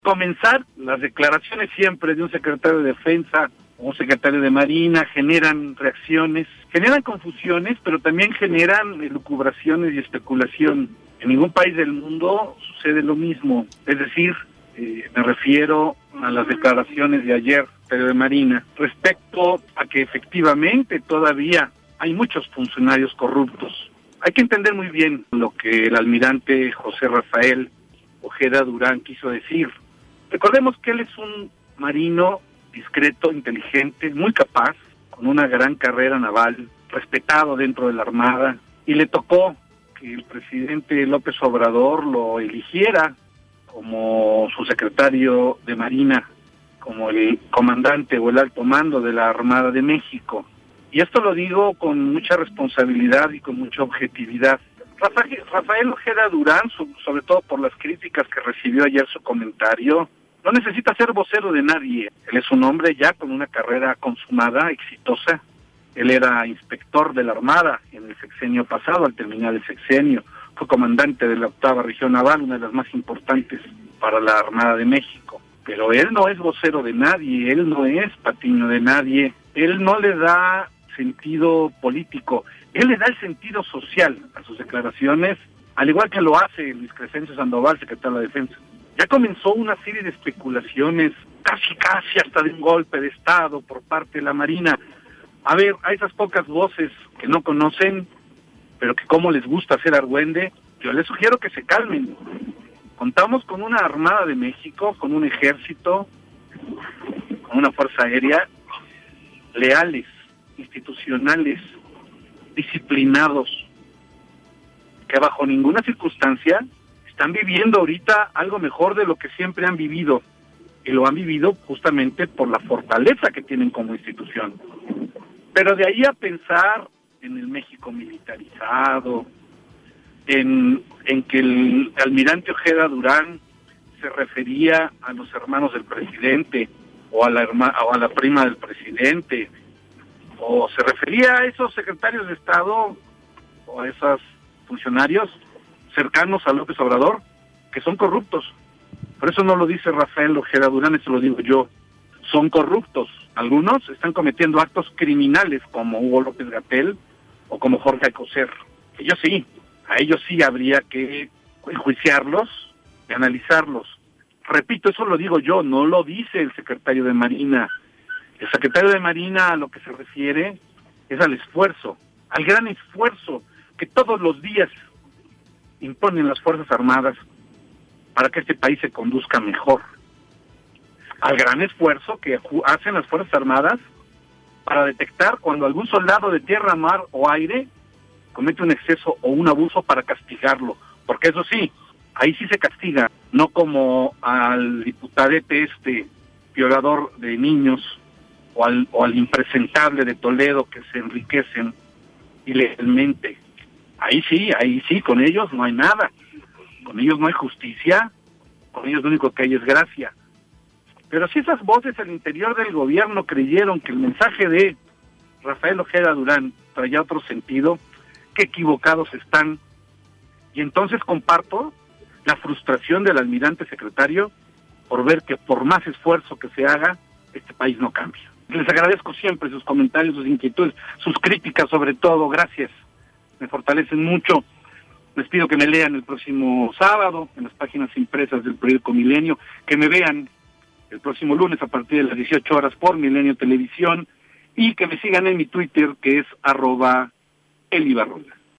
Comenzar, las declaraciones siempre de un secretario de Defensa o un secretario de Marina generan reacciones, generan confusiones, pero también generan elucubraciones y especulación. En ningún país del mundo sucede lo mismo. Es decir, me refiero a las declaraciones de ayer, secretario de Marina, respecto a que efectivamente todavía hay muchos funcionarios corruptos. Hay que entender muy bien lo que el almirante José Rafael Ojeda Durán quiso decir. Recordemos que él es un marino discreto, inteligente, muy capaz, con una gran carrera naval, respetado dentro de la Armada, y le tocó que el presidente López Obrador lo eligiera como su secretario de Marina, como el comandante o el alto mando de la Armada de México. Y esto lo digo con mucha responsabilidad y con mucha objetividad. Rafael Ojeda Durán, sobre todo por las críticas que recibió ayer su comentario, no necesita ser vocero de nadie. Él es un hombre ya con una carrera consumada, exitosa. Él era inspector de la Armada en el sexenio pasado, al terminar el sexenio. Fue comandante de la 8ª Región Naval, una de las más importantes para la Armada de México. Pero él no es vocero de nadie, él no es patiño de nadie, él no le da sentido político, él le da el sentido social a sus declaraciones, al igual que lo hace Luis Crescencio Sandoval, secretario de la Defensa. Ya comenzó una serie de especulaciones, casi hasta de un golpe de Estado por parte de la Marina. A ver, a esas pocas voces que no conocen, pero que como les gusta hacer argüende, yo les sugiero que se calmen. Contamos con una Armada de México, con un ejército, con una fuerza aérea, leales, institucionales, disciplinados, que bajo ninguna circunstancia están viviendo ahorita algo mejor de lo que siempre han vivido, y lo han vivido justamente por la fortaleza que tienen como institución. Pero de ahí a pensar en el México militarizado, en que el almirante Ojeda Durán se refería a los hermanos del presidente o a la prima del presidente, o se refería a esos secretarios de Estado o a esos funcionarios cercanos a López Obrador, que son corruptos. Por eso no lo dice Rafael Ojeda Durán, eso lo digo yo. Son corruptos. Algunos están cometiendo actos criminales como Hugo López-Gatell o como Jorge Alcocer. A ellos sí habría que enjuiciarlos y analizarlos. Repito, eso lo digo yo, no lo dice el secretario de Marina. El secretario de Marina a lo que se refiere es al esfuerzo, al gran esfuerzo que todos los días imponen las Fuerzas Armadas para que este país se conduzca mejor. Al gran esfuerzo que hacen las Fuerzas Armadas para detectar cuando algún soldado de tierra, mar o aire comete un exceso o un abuso para castigarlo. Porque eso sí, ahí sí se castiga, no como al diputadete violador de niños o al impresentable de Toledo que se enriquecen ilegalmente. Ahí sí, con ellos no hay nada. Con ellos no hay justicia, con ellos lo único que hay es gracia. Pero si esas voces al interior del gobierno creyeron que el mensaje de Rafael Ojeda Durán traía otro sentido, qué equivocados están. Y entonces comparto la frustración del almirante secretario por ver que por más esfuerzo que se haga, este país no cambia. Les agradezco siempre sus comentarios, sus inquietudes, sus críticas sobre todo, gracias. Me fortalecen mucho. Les pido que me lean el próximo sábado en las páginas impresas del periódico Milenio, que me vean el próximo lunes a partir de las 18 horas por Milenio Televisión y que me sigan en mi Twitter, que es @elibarrola.